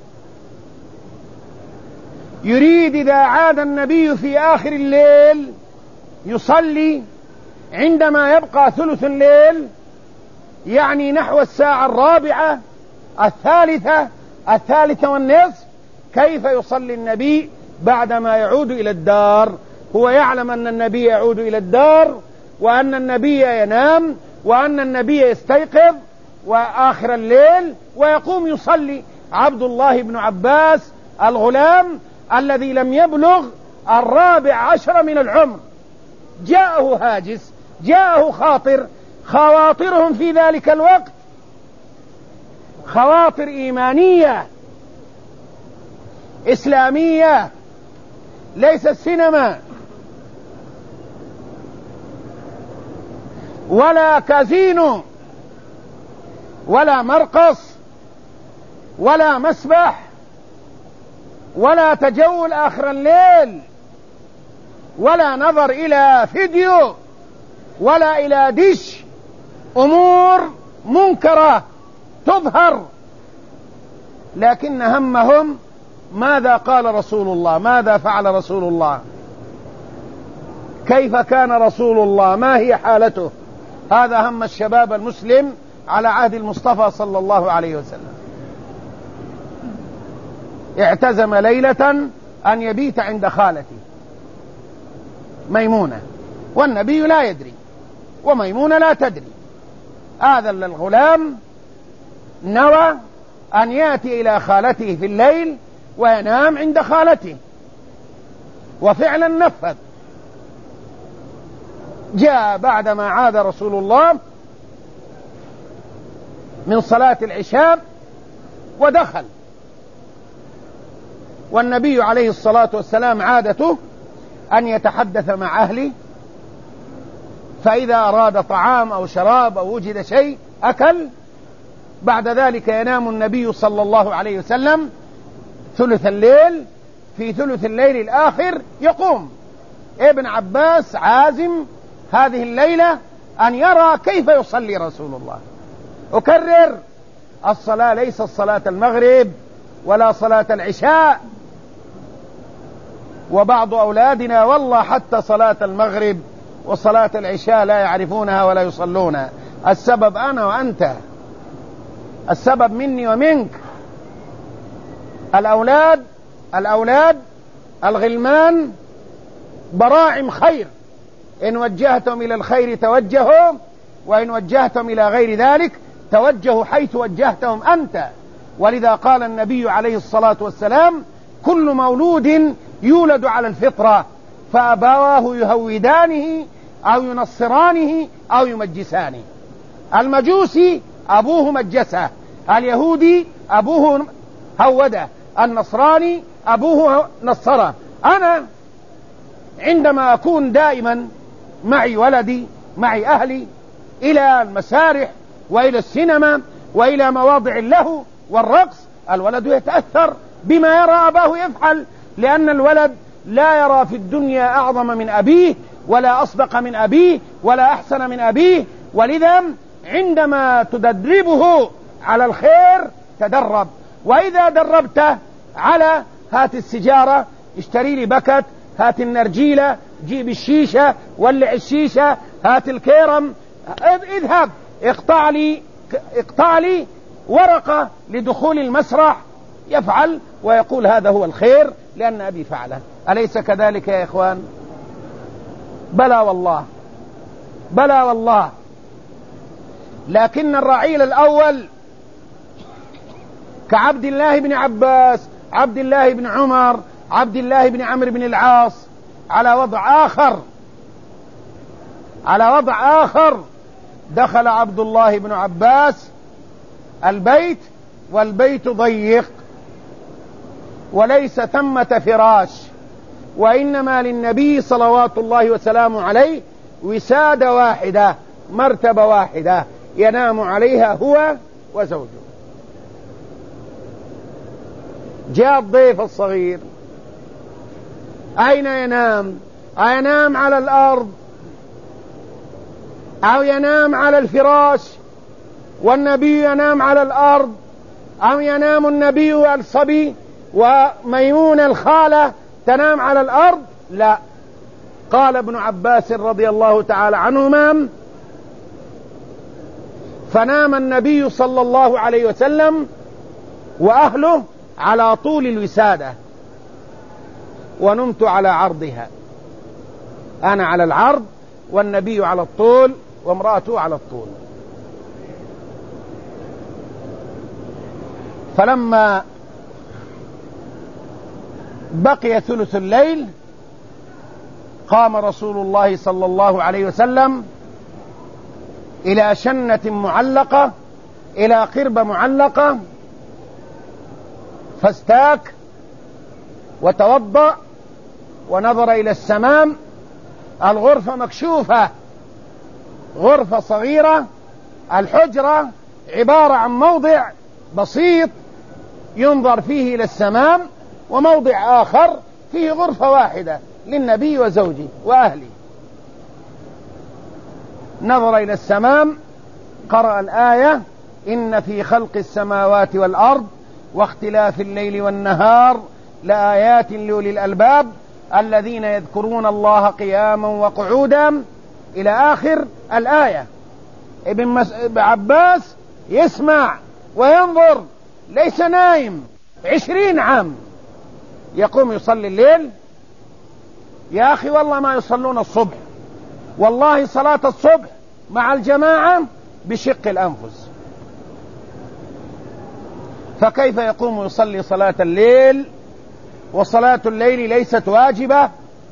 يريد إذا عاد النبي في آخر الليل يصلي عندما يبقى ثلث الليل، يعني نحو الساعة الرابعة الثالثة الثالثة والنصف. كيف يصلي النبي بعدما يعود إلى الدار؟ هو يعلم أن النبي يعود إلى الدار وأن النبي ينام وأن النبي يستيقظ، وآخر الليل ويقوم يصلي. عبد الله بن عباس الغلام الذي لم يبلغ الرابع عشر من العمر جاءه هاجس، جاءه خاطر، خواطرهم في ذلك الوقت خواطر إيمانية إسلامية، ليس السينما ولا كازينو ولا مرقص ولا مسبح ولا تجول آخر الليل ولا نظر إلى فيديو ولا إلى دش، أمور منكرة تظهر، لكن همهم ماذا قال رسول الله، ماذا فعل رسول الله، كيف كان رسول الله، ما هي حالته. هذا هم الشباب المسلم على عهد المصطفى صلى الله عليه وسلم. اعتزم ليلة أن يبيت عند خالته ميمونة، والنبي لا يدري وميمونة لا تدري. هذا الغلام نوى أن يأتي إلى خالته في الليل وينام عند خالته، وفعلا نفذ. جاء بعدما عاد رسول الله من صلاة العشاء ودخل، والنبي عليه الصلاة والسلام عادته أن يتحدث مع أهله، فإذا أراد طعام أو شراب أو وجد شيء أكل. بعد ذلك ينام النبي صلى الله عليه وسلم ثلث الليل، في ثلث الليل الآخر يقوم. ابن عباس عازم هذه الليلة أن يرى كيف يصلي رسول الله. أكرر، الصلاة ليست صلاة المغرب ولا صلاة العشاء، وبعض أولادنا والله حتى صلاة المغرب وصلاة العشاء لا يعرفونها ولا يصلونها. السبب أنا وأنت، السبب مني ومنك. الأولاد الأولاد الغلمان براعم خير، إن وجهتم إلى الخير توجهوا، وإن وجهتم إلى غير ذلك توجهوا حيث وجهتهم أنت. ولذا قال النبي عليه الصلاة والسلام: كل مولود يولد على الفطرة فأبواه يهودانه أو ينصرانه أو يمجسانه. المجوسي أبوه مجسه، اليهودي أبوه هوده، النصراني أبوه نصره. أنا عندما أكون دائما معي ولدي معي أهلي إلى المسارح وإلى السينما وإلى مواضع اللهو والرقص، الولد يتأثر بما يرى أباه يفعل، لأن الولد لا يرى في الدنيا أعظم من أبيه ولا أصدق من أبيه ولا أحسن من أبيه. ولذا عندما تدربه على الخير تدرب، وإذا دربته على هات السجارة، اشتري لي بكت، هات النرجيلة، جيب الشيشة، ولع الشيشة، هات الكيرم، اذهب اقطع لي اقطع لي ورقة لدخول المسرح، يفعل ويقول هذا هو الخير لأن أبي فعله. أليس كذلك يا إخوان؟ بلى والله، بلى والله. لكن الرعيل الأول كعبد الله بن عباس، عبد الله بن عمر، عبد الله بن عمرو بن العاص على وضع آخر، على وضع آخر. دخل عبد الله بن عباس البيت والبيت ضيق وليس ثمة فراش، وإنما للنبي صلوات الله وسلامه عليه وسادة واحدة، مرتبة واحدة ينام عليها هو وزوجه. جاء الضيف الصغير، أين ينام؟ أينام على الأرض أو ينام على الفراش والنبي ينام على الأرض، أو ينام النبي والصبي وميمون الخالة تنام على الأرض؟ لا. قال ابن عباس رضي الله تعالى عنهما: فنام النبي صلى الله عليه وسلم وأهله على طول الوسادة ونمت على عرضها، أنا على العرض والنبي على الطول وامرأته على الطول. فلما بقي ثلث الليل قام رسول الله صلى الله عليه وسلم إلى شنة معلقة، إلى قربة معلقة، فاستاك وتوضأ ونظر إلى السمام. الغرفة مكشوفة، غرفة صغيرة، الحجرة عبارة عن موضع بسيط ينظر فيه إلى السمام، وموضع آخر فيه غرفة واحدة للنبي وزوجه وأهله. نظر إلى السمام، قرأ الآية: إن في خلق السماوات والأرض واختلاف الليل والنهار لآيات لأولي الألباب الذين يذكرون الله قياما وقعودا، إلى آخر الآية. ابن عباس يسمع وينظر، ليس نايم، عشرين عام يقوم يصلي الليل. يا أخي والله ما يصلون الصبح، والله صلاة الصبح مع الجماعة بشق الأنفس، فكيف يقوم يصلي صلاة الليل؟ وصلاة الليل ليست واجبة،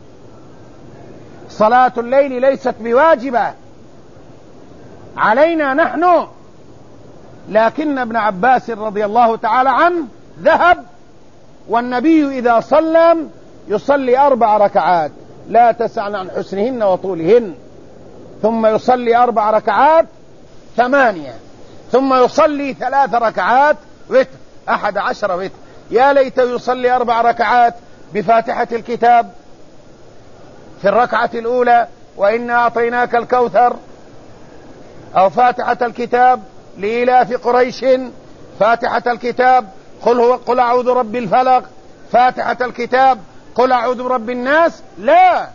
صلاة الليل ليست بواجبة علينا نحن، لكن ابن عباس رضي الله تعالى عنه ذهب، والنبي إذا صلى يصلي أربع ركعات لا تسعن عن حسنهن وطولهن، ثم يصلي أربع ركعات ثمانية، ثم يصلي ثلاث ركعات وتر، أحد عشر وتر. يا ليته يصلي أربع ركعات بفاتحة الكتاب في الركعة الأولى وإنا أعطيناك الكوثر، أو فاتحة الكتاب لإيلاف قريش، فاتحة الكتاب قل هو قل أعوذ برب الفلق، فاتحة الكتاب قل أعوذ برب الناس. لا،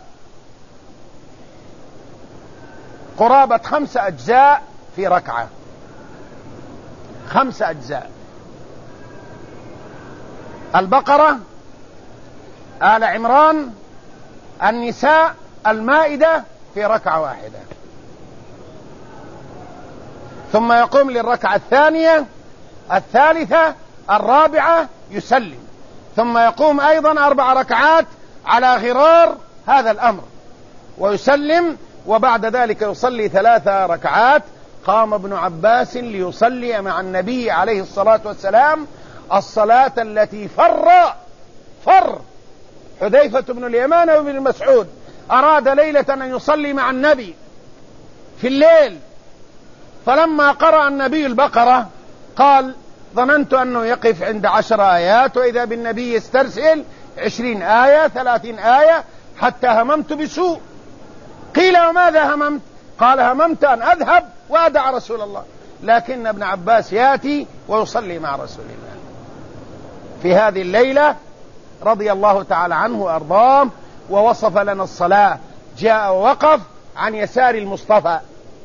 قرابة خمس أجزاء في ركعة، خمس أجزاء: البقرة، آل عمران، النساء، المائدة في ركعة واحدة. ثم يقوم للركعة الثانية، الثالثة، الرابعة، يسلم، ثم يقوم أيضا أربع ركعات على غرار هذا الأمر ويسلم، وبعد ذلك يصلي ثلاث ركعات. قام ابن عباس ليصلي مع النبي عليه الصلاة والسلام الصلاة التي فر فر حذيفة بن اليمان وابن مسعود. أراد ليلة أن يصلي مع النبي في الليل، فلما قرأ النبي البقرة قال: ظننت أنه يقف عند عشر آيات، وإذا بالنبي يسترسل عشرين آية ثلاثين آية، حتى هممت بسوء. قيل: وماذا هممت؟ قال: هممت أن أذهب وأدع رسول الله، لكن ابن عباس يأتي ويصلي مع رسول الله. في هذه الليلة رضي الله تعالى عنه وأرضاه ووصف لنا الصلاة. جاء ووقف عن يسار المصطفى،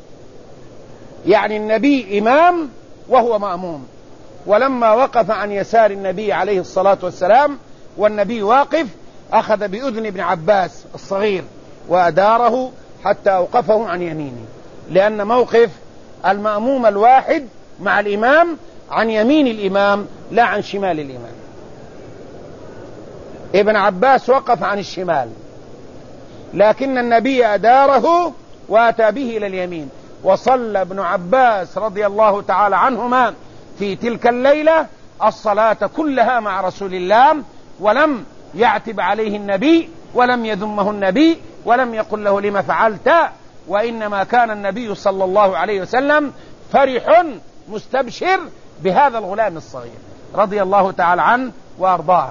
يعني النبي إمام وهو مأموم، ولما وقف عن يسار النبي عليه الصلاة والسلام والنبي واقف، أخذ بأذن ابن عباس الصغير وأداره حتى أوقفه عن يمينه، لأن موقف المأموم الواحد مع الإمام عن يمين الإمام لا عن شمال الإمام. ابن عباس وقف عن الشمال، لكن النبي أداره وأتى به إلى اليمين. وصلى ابن عباس رضي الله تعالى عنهما في تلك الليلة الصلاة كلها مع رسول الله، ولم يعتب عليه النبي، ولم يذمه النبي، ولم يقل له لما فعلت، وإنما كان النبي صلى الله عليه وسلم فرح مستبشر بهذا الغلام الصغير رضي الله تعالى عنه وأرضاه.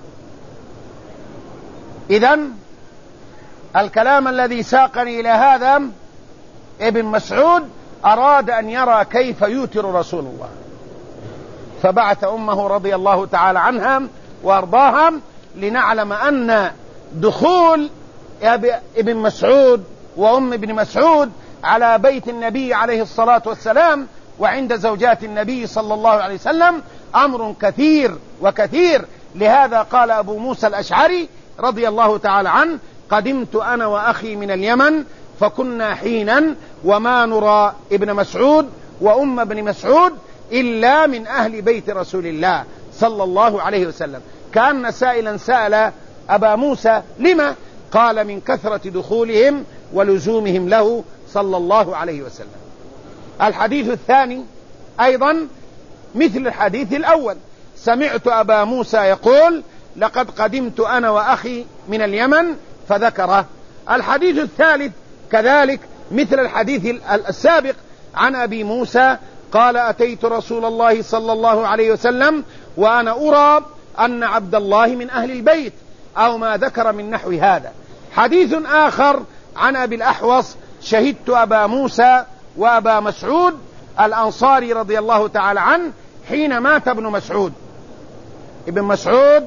إذن الكلام الذي ساقني إلى هذا، ابن مسعود أراد أن يرى كيف يوتر رسول الله، فبعث أمه رضي الله تعالى عنها وأرضاها لنعلم أن دخول ابن مسعود وأم ابن مسعود على بيت النبي عليه الصلاة والسلام وعند زوجات النبي صلى الله عليه وسلم أمر كثير وكثير. لهذا قال أبو موسى الأشعري رضي الله تعالى عنه: قدمت أنا وأخي من اليمن فكنا حينا وما نرى ابن مسعود وأم ابن مسعود إلا من أهل بيت رسول الله صلى الله عليه وسلم. كأن سائلا سأل أبا موسى لما؟ قال من كثرة دخولهم ولزومهم له صلى الله عليه وسلم. الحديث الثاني أيضا مثل الحديث الأول، سمعت أبا موسى يقول لقد قدمت أنا وأخي من اليمن فذكره. الحديث الثالث كذلك مثل الحديث السابق عن أبي موسى قال أتيت رسول الله صلى الله عليه وسلم وأنا أرى أن عبد الله من أهل البيت أو ما ذكر من نحو هذا. حديث آخر عن أبي الأحوص شهدت أبا موسى وأبا مسعود الأنصاري رضي الله تعالى عنه حين مات ابن مسعود. ابن مسعود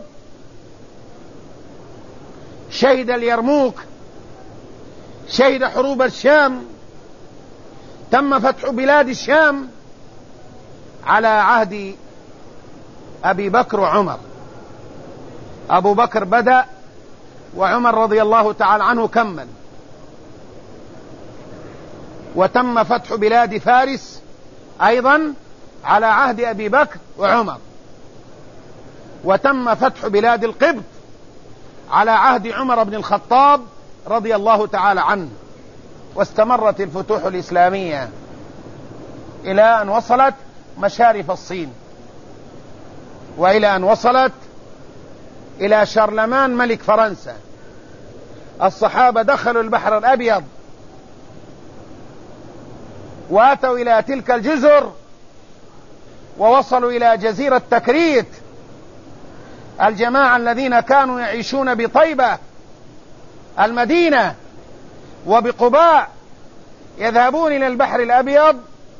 شهد اليرموك، شهد حروب الشام، تم فتح بلاد الشام على عهد أبي بكر وعمر. أبو بكر بدأ وعمر رضي الله تعالى عنه كمل، وتم فتح بلاد فارس أيضا على عهد أبي بكر وعمر، وتم فتح بلاد القبط على عهد عمر بن الخطاب رضي الله تعالى عنه. واستمرت الفتوح الإسلامية إلى أن وصلت مشارف الصين، وإلى أن وصلت إلى شارلمان ملك فرنسا. الصحابة دخلوا البحر الأبيض واتوا إلى تلك الجزر ووصلوا إلى جزيرة تكريت. الجماعة الذين كانوا يعيشون بطيبة المدينة وبقباء يذهبون إلى البحر الأبيض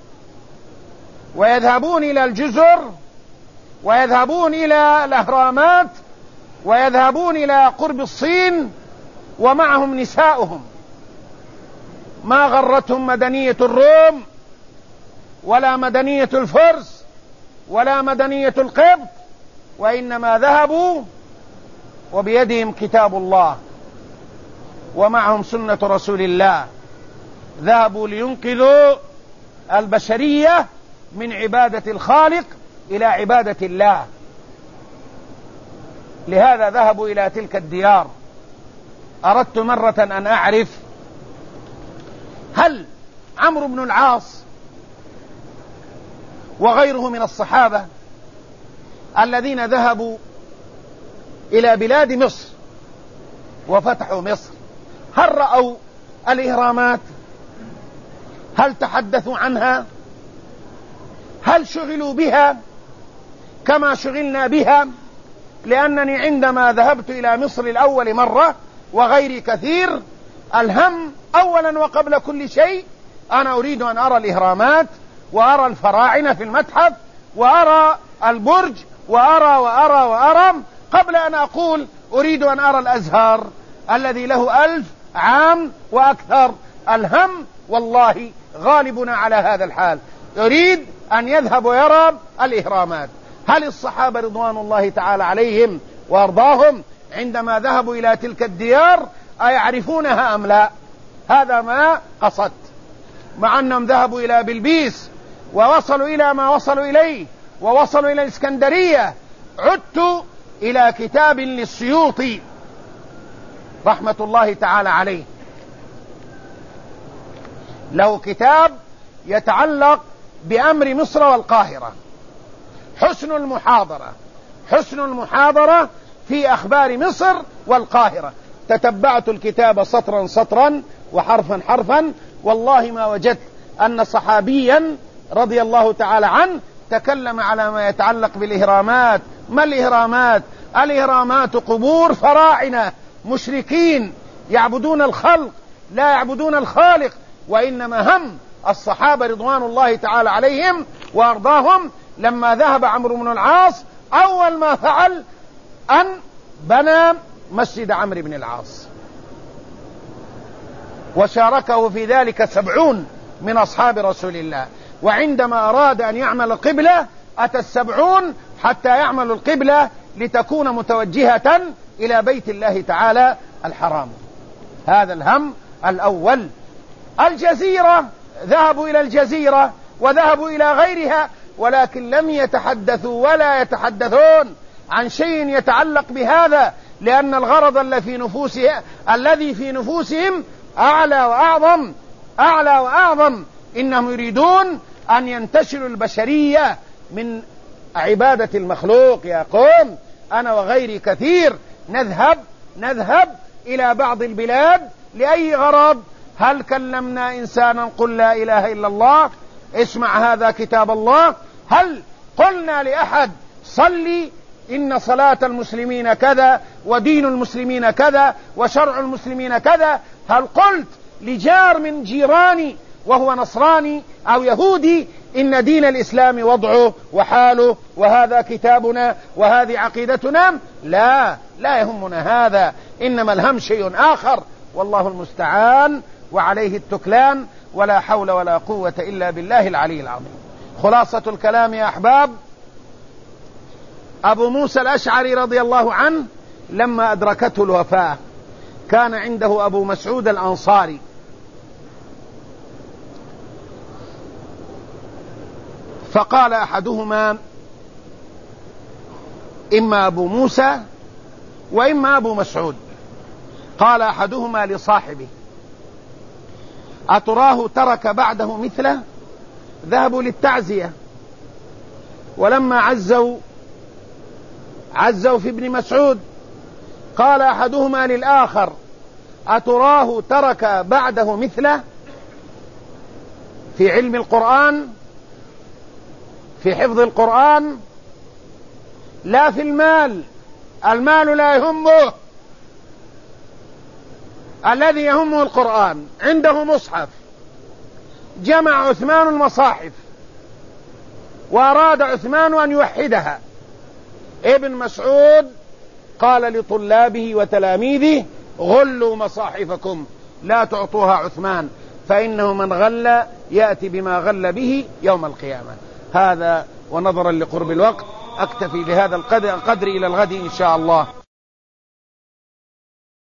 ويذهبون إلى الجزر ويذهبون إلى الأهرامات ويذهبون إلى قرب الصين ومعهم نساؤهم. ما غرتهم مدنية الروم ولا مدنية الفرس ولا مدنية القبط، وإنما ذهبوا وبيدهم كتاب الله ومعهم سنة رسول الله. ذهبوا لينقذوا البشرية من عبادة الخالق إلى عبادة الله. لهذا ذهبوا إلى تلك الديار. أردت مرة أن أعرف هل عمرو بن العاص وغيره من الصحابة الذين ذهبوا إلى بلاد مصر وفتحوا مصر هل رأوا الإهرامات؟ هل تحدثوا عنها؟ هل شغلوا بها كما شغلنا بها؟ لأنني عندما ذهبت إلى مصر الأول مرة وغيري كثير، الهم أولا وقبل كل شيء أنا أريد أن أرى الإهرامات وأرى الفراعنة في المتحف وأرى البرج وأرى وأرى وأرى قبل أن أقول أريد أن أرى الأزهار الذي له ألف عام وأكثر. الهم والله غالبنا على هذا الحال، يريد أن يذهب ويرى الإهرامات. هل الصحابة رضوان الله تعالى عليهم وأرضاهم عندما ذهبوا إلى تلك الديار أيعرفونها أم لا؟ هذا ما قصدت. مع أنهم ذهبوا إلى بلبيس ووصلوا إلى ما وصلوا إليه ووصلوا إلى الإسكندرية. عدت إلى كتاب للسيوطي رحمة الله تعالى عليه، له كتاب يتعلق بأمر مصر والقاهرة، حسن المحاضرة، حسن المحاضرة في أخبار مصر والقاهرة. تتبعت الكتاب سطرا سطرا وحرفا حرفا، والله ما وجدت أن صحابيا رضي الله تعالى عنه تكلم على ما يتعلق بالإهرامات. ما الإهرامات؟ الإهرامات قبور فراعنة مشركين يعبدون الخلق لا يعبدون الخالق. وإنما هم الصحابة رضوان الله تعالى عليهم وأرضاهم لما ذهب عمرو بن العاص أول ما فعل أن بنى مسجد عمرو بن العاص، وشاركه في ذلك سبعون من أصحاب رسول الله. وعندما أراد أن يعمل القبلة أتى السبعون حتى يعمل القبلة لتكون متوجهة إلى بيت الله تعالى الحرام. هذا الهم الأول. الجزيرة ذهبوا إلى الجزيرة وذهبوا إلى غيرها ولكن لم يتحدثوا ولا يتحدثون عن شيء يتعلق بهذا، لأن الغرض الذي في نفوسهم الذي في نفوسهم أعلى وأعظم أعلى وأعظم إنهم يريدون أن ينتشروا البشرية من عبادة المخلوق. يا قوم، أنا وغيري كثير نذهب نذهب إلى بعض البلاد لأي غرض؟ هل كلمنا إنسانا قل لا إله إلا الله؟ اسمع هذا كتاب الله. هل قلنا لأحد صلي إن صلاة المسلمين كذا ودين المسلمين كذا وشرع المسلمين كذا؟ هل قلت لجار من جيراني وهو نصراني أو يهودي إن دين الإسلام وضعه وحاله وهذا كتابنا وهذه عقيدتنا؟ لا، لا يهمنا هذا، إنما الهم شيء آخر، والله المستعان وعليه التكلان، ولا حول ولا قوة إلا بالله العلي العظيم. خلاصة الكلام يا أحباب، أبو موسى الأشعري رضي الله عنه لما أدركته الوفاة كان عنده أبو مسعود الأنصاري، فقال أحدهما إما أبو موسى وإما أبو مسعود. قال أحدهما لصاحبه أتراه ترك بعده مثله؟ ذهبوا للتعزية، ولما عزوا عزوا في ابن مسعود. قال أحدهما للآخر أتراه ترك بعده مثله في علم القرآن، في حفظ القرآن، لا في المال. المال لا يهمه، الذي يهمه القرآن. عنده مصحف، جمع عثمان المصاحف وأراد عثمان أن يوحدها. ابن مسعود قال لطلابه وتلاميذه غلوا مصاحفكم لا تعطوها عثمان، فإنه من غل يأتي بما غل به يوم القيامة. هذا، ونظرا لقرب الوقت أكتفي بهذا القدر إلى الغد إن شاء الله.